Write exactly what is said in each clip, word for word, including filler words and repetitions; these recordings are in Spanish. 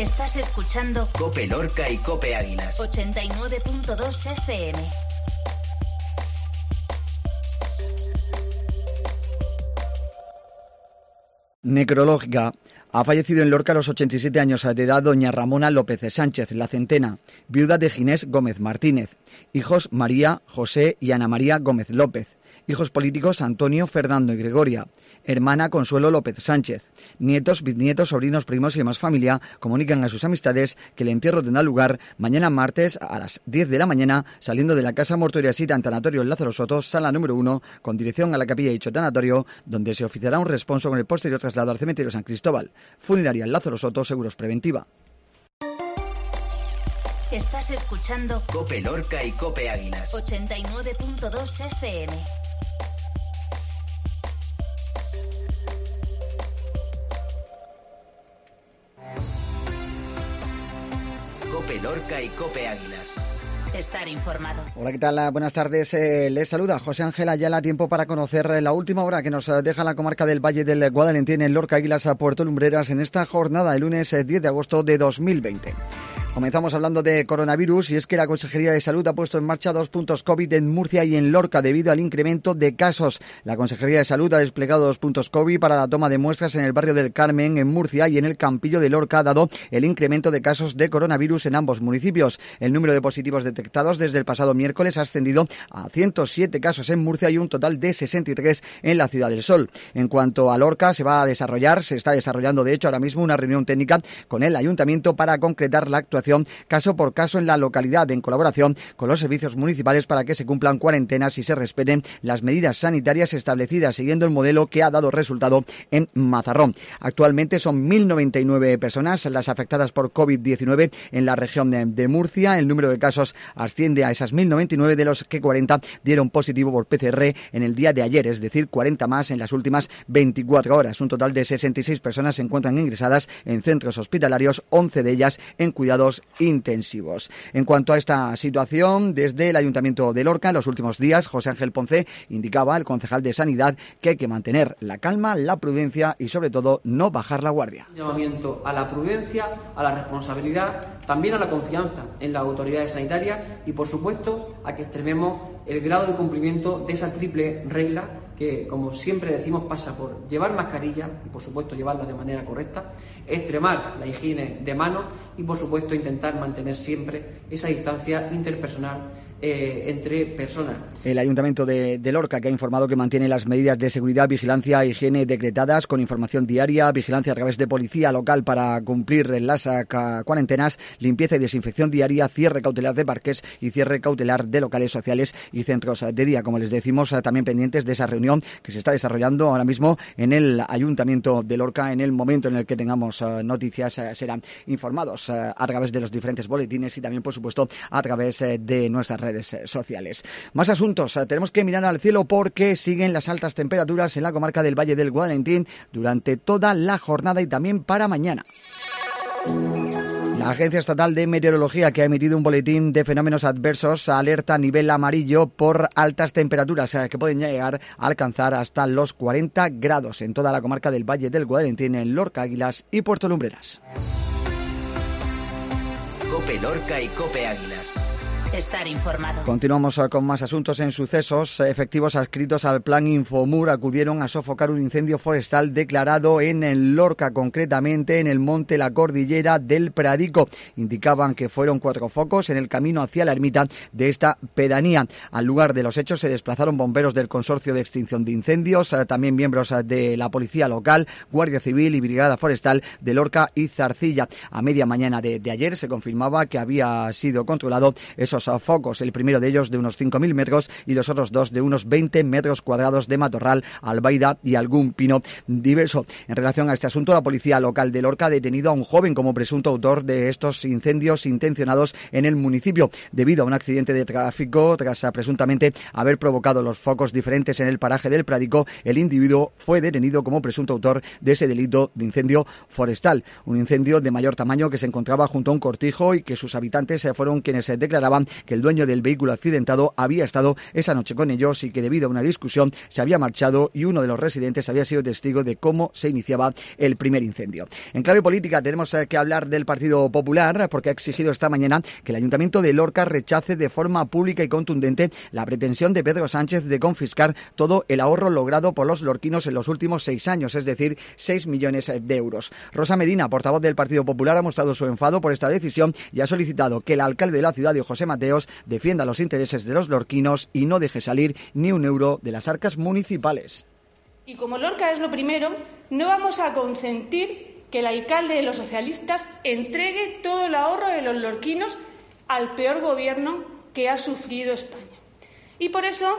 Estás escuchando COPE Lorca y COPE Águilas. ochenta y nueve punto dos F M. Necrológica. Ha fallecido en Lorca a los ochenta y siete años de edad doña Ramona López Sánchez, la Centena, viuda de Ginés Gómez Martínez. Hijos María, José y Ana María Gómez López. Hijos políticos Antonio, Fernando y Gregoria. Hermana Consuelo López Sánchez. Nietos, bisnietos, sobrinos, primos y demás familia comunican a sus amistades que el entierro tendrá lugar mañana martes a las diez de la mañana, saliendo de la Casa Mortuoria Sita en Tanatorio Lázaro Soto, sala número uno, con dirección a la capilla de dicho tanatorio, donde se oficiará un responso con el posterior traslado al cementerio San Cristóbal. Funeraria Lázaro Soto, Seguros Preventiva. Estás escuchando COPE Lorca y COPE Águilas. ochenta y nueve punto dos F M. COPE Lorca y COPE Águilas. Estar informado. Hola, ¿qué tal? Buenas tardes. Eh, les saluda José Ángel Ayala. Tiempo para conocer la última hora que nos deja la comarca del Valle del Guadalentín en Lorca, Águilas a Puerto Lumbreras en esta jornada, el lunes diez de agosto de dos mil veinte. Comenzamos hablando de coronavirus y es que la Consejería de Salud ha puesto en marcha dos puntos COVID en Murcia y en Lorca debido al incremento de casos. La Consejería de Salud ha desplegado dos puntos COVID para la toma de muestras en el barrio del Carmen, en Murcia, y en el Campillo de Lorca, dado el incremento de casos de coronavirus en ambos municipios. El número de positivos detectados desde el pasado miércoles ha ascendido a ciento siete casos en Murcia y un total de sesenta y tres en la Ciudad del Sol. En cuanto a Lorca, se va a desarrollar, se está desarrollando de hecho ahora mismo una reunión técnica con el Ayuntamiento para concretar la actuación caso por caso en la localidad, en colaboración con los servicios municipales para que se cumplan cuarentenas y se respeten las medidas sanitarias establecidas, siguiendo el modelo que ha dado resultado en Mazarrón. Actualmente son mil noventa y nueve personas las afectadas por COVID diecinueve en la región de, de Murcia. El número de casos asciende a esas mil noventa y nueve, de los que cuarenta dieron positivo por P C R en el día de ayer, es decir, cuarenta más en las últimas veinticuatro horas. Un total de sesenta y seis personas se encuentran ingresadas en centros hospitalarios, once de ellas en cuidados intensivos. En cuanto a esta situación, desde el Ayuntamiento de Lorca, en los últimos días, José Ángel Ponce indicaba al concejal de Sanidad que hay que mantener la calma, la prudencia y, sobre todo, no bajar la guardia. Un llamamiento a la prudencia, a la responsabilidad, también a la confianza en las autoridades sanitarias y, por supuesto, a que extrememos el grado de cumplimiento de esa triple regla que, como siempre decimos, pasa por llevar mascarilla y, por supuesto, llevarla de manera correcta, extremar la higiene de manos y, por supuesto, intentar mantener siempre esa distancia interpersonal eh, entre personas. El Ayuntamiento de, de Lorca, que ha informado que mantiene las medidas de seguridad, vigilancia e higiene decretadas, con información diaria, vigilancia a través de policía local para cumplir las cuarentenas, limpieza y desinfección diaria, cierre cautelar de parques y cierre cautelar de locales sociales y centros de día. Como les decimos, también pendientes de esa reunión que se está desarrollando ahora mismo en el Ayuntamiento de Lorca. En el momento en el que tengamos uh, noticias, uh, serán informados uh, a través de los diferentes boletines y también, por supuesto, a través uh, de nuestras redes sociales. Más asuntos. Tenemos que mirar al cielo porque siguen las altas temperaturas en la comarca del Valle del Guadalentín durante toda la jornada y también para mañana. La Agencia Estatal de Meteorología, que ha emitido un boletín de fenómenos adversos, alerta a nivel amarillo por altas temperaturas que pueden llegar a alcanzar hasta los cuarenta grados en toda la comarca del Valle del Guadalentín, en Lorca, Águilas y Puerto Lumbreras. COPE Lorca y COPE Águilas. Estar informado. Continuamos con más asuntos en sucesos. Efectivos adscritos al Plan Infomur acudieron a sofocar un incendio forestal declarado en Lorca, concretamente en el monte La Cordillera del Pradico. Indicaban que fueron cuatro focos en el camino hacia la ermita de esta pedanía. Al lugar de los hechos se desplazaron bomberos del Consorcio de Extinción de Incendios, también miembros de la Policía Local, Guardia Civil y Brigada Forestal de Lorca y Zarcilla. A media mañana de, de ayer se confirmaba que había sido controlado esos focos, el primero de ellos de unos cinco mil metros y los otros dos de unos veinte metros cuadrados de matorral, albaida y algún pino diverso. En relación a este asunto, la Policía Local de Lorca ha detenido a un joven como presunto autor de estos incendios intencionados en el municipio, debido a un accidente de tráfico tras presuntamente haber provocado los focos diferentes en el paraje del Pradico. El individuo fue detenido como presunto autor de ese delito de incendio forestal, un incendio de mayor tamaño que se encontraba junto a un cortijo y que sus habitantes fueron quienes declaraban que el dueño del vehículo accidentado había estado esa noche con ellos y que debido a una discusión se había marchado y uno de los residentes había sido testigo de cómo se iniciaba el primer incendio. En clave política tenemos que hablar del Partido Popular porque ha exigido esta mañana que el Ayuntamiento de Lorca rechace de forma pública y contundente la pretensión de Pedro Sánchez de confiscar todo el ahorro logrado por los lorquinos en los últimos seis años, es decir, seis millones de euros. Rosa Medina, portavoz del Partido Popular, ha mostrado su enfado por esta decisión y ha solicitado que el alcalde de la ciudad, José Mateos, defienda los intereses de los lorquinos y no deje salir ni un euro de las arcas municipales. Y como Lorca es lo primero, no vamos a consentir que el alcalde de los socialistas entregue todo el ahorro de los lorquinos al peor gobierno que ha sufrido España. Y por eso,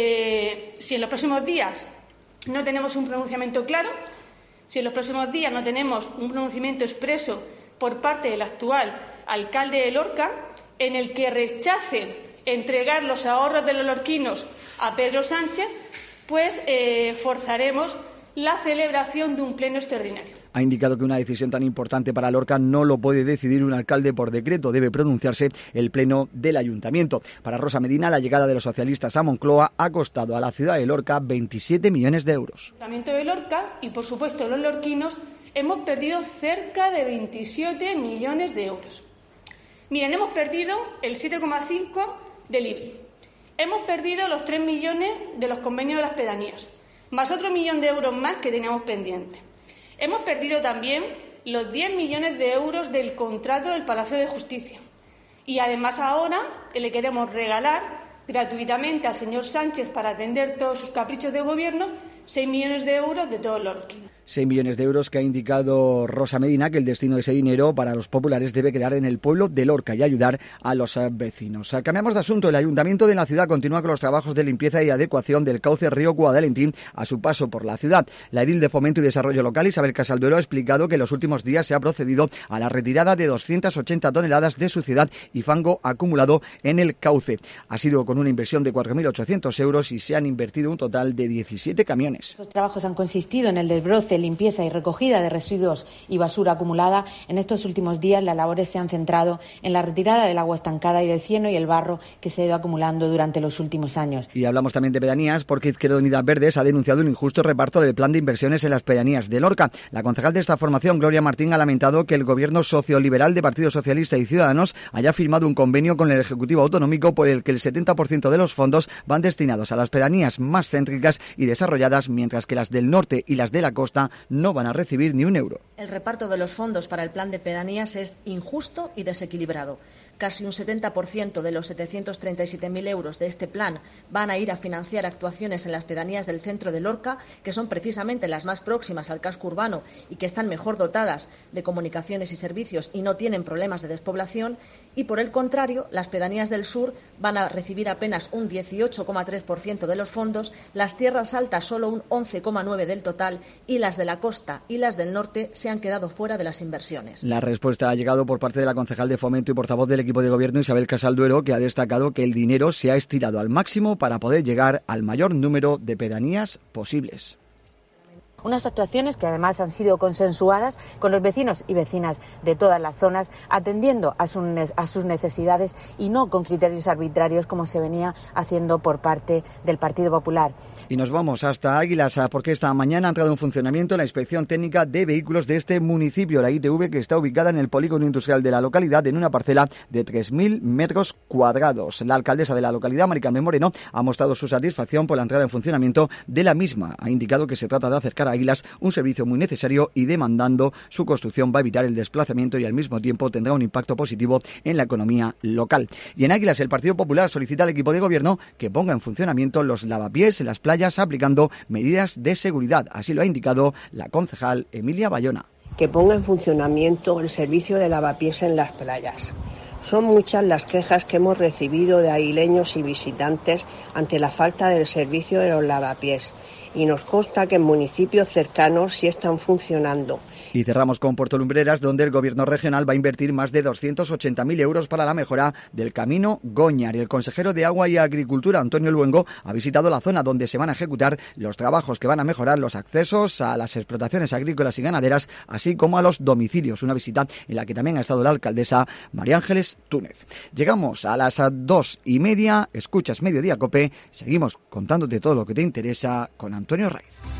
eh, si en los próximos días no tenemos un pronunciamiento claro, si en los próximos días no tenemos un pronunciamiento expreso por parte del actual alcalde de Lorca, en el que rechace entregar los ahorros de los lorquinos a Pedro Sánchez, pues eh, forzaremos la celebración de un pleno extraordinario. Ha indicado que una decisión tan importante para Lorca no lo puede decidir un alcalde por decreto, debe pronunciarse el pleno del ayuntamiento. Para Rosa Medina, la llegada de los socialistas a Moncloa ha costado a la ciudad de Lorca veintisiete millones de euros. El ayuntamiento de Lorca y, por supuesto, los lorquinos hemos perdido cerca de veintisiete millones de euros. Miren, hemos perdido el siete coma cinco del I B I. Hemos perdido los tres millones de los convenios de las pedanías, más otro millón de euros más que teníamos pendiente. Hemos perdido también los diez millones de euros del contrato del Palacio de Justicia. Y además ahora le queremos regalar gratuitamente al señor Sánchez para atender todos sus caprichos de gobierno seis millones de euros de todos los lorquinos. seis millones de euros que ha indicado Rosa Medina que el destino de ese dinero para los populares debe quedar en el pueblo de Lorca y ayudar a los vecinos. Cambiamos de asunto. El Ayuntamiento de la ciudad continúa con los trabajos de limpieza y adecuación del cauce río Guadalentín a su paso por la ciudad. La edil de Fomento y Desarrollo Local, Isabel Casalduero, ha explicado que en los últimos días se ha procedido a la retirada de doscientas ochenta toneladas de suciedad y fango acumulado en el cauce. Ha sido con una inversión de cuatro mil ochocientos euros y se han invertido un total de diecisiete camiones. Estos trabajos han consistido en el desbroce, limpieza y recogida de residuos y basura acumulada. En estos últimos días las labores se han centrado en la retirada del agua estancada y del cieno y el barro que se ha ido acumulando durante los últimos años. Y hablamos también de pedanías porque Izquierda Unida Verdes ha denunciado un injusto reparto del plan de inversiones en las pedanías de Lorca. La concejal de esta formación, Gloria Martín, ha lamentado que el gobierno socioliberal de Partido Socialista y Ciudadanos haya firmado un convenio con el Ejecutivo Autonómico por el que el setenta por ciento de los fondos van destinados a las pedanías más céntricas y desarrolladas, mientras que las del norte y las de la costa no van a recibir ni un euro. El reparto de los fondos para el plan de pedanías es injusto y desequilibrado. Casi un setenta por ciento de los setecientos treinta y siete mil euros de este plan van a ir a financiar actuaciones en las pedanías del centro de Lorca, que son precisamente las más próximas al casco urbano y que están mejor dotadas de comunicaciones y servicios y no tienen problemas de despoblación. Y por el contrario, las pedanías del sur van a recibir apenas un dieciocho coma tres por ciento de los fondos, las tierras altas solo un once coma nueve por ciento del total y las de la costa y las del norte se han quedado fuera de las inversiones. La respuesta ha llegado por parte de la concejal de Fomento y portavoz del equipo de gobierno, Isabel Casalduero, que ha destacado que el dinero se ha estirado al máximo para poder llegar al mayor número de pedanías posibles. Unas actuaciones que además han sido consensuadas con los vecinos y vecinas de todas las zonas, atendiendo a, su, a sus necesidades y no con criterios arbitrarios como se venía haciendo por parte del Partido Popular. Y nos vamos hasta Águilas porque esta mañana ha entrado en funcionamiento la inspección técnica de vehículos de este municipio, la I T V, que está ubicada en el polígono industrial de la localidad en una parcela de tres mil metros cuadrados. La alcaldesa de la localidad, Mari Carmen Moreno, ha mostrado su satisfacción por la entrada en funcionamiento de la misma. Ha indicado que se trata de acercar a Águilas un servicio muy necesario y demandando su construcción va a evitar el desplazamiento y al mismo tiempo tendrá un impacto positivo en la economía local. Y en Águilas el Partido Popular solicita al equipo de gobierno que ponga en funcionamiento los lavapiés en las playas aplicando medidas de seguridad. Así lo ha indicado la concejal Emilia Bayona. Que ponga en funcionamiento el servicio de lavapiés en las playas. Son muchas las quejas que hemos recibido de aguileños y visitantes ante la falta del servicio de los lavapiés. Y nos consta que en municipios cercanos sí están funcionando Y cerramos con Puerto Lumbreras, donde el Gobierno regional va a invertir más de doscientos ochenta mil euros para la mejora del camino Goñar. Y el consejero de Agua y Agricultura, Antonio Luengo, ha visitado la zona donde se van a ejecutar los trabajos que van a mejorar los accesos a las explotaciones agrícolas y ganaderas, así como a los domicilios. Una visita en la que también ha estado la alcaldesa María Ángeles Túnez. Llegamos a las dos y media, escuchas Mediodía Cope, seguimos contándote todo lo que te interesa con Antonio Raiz.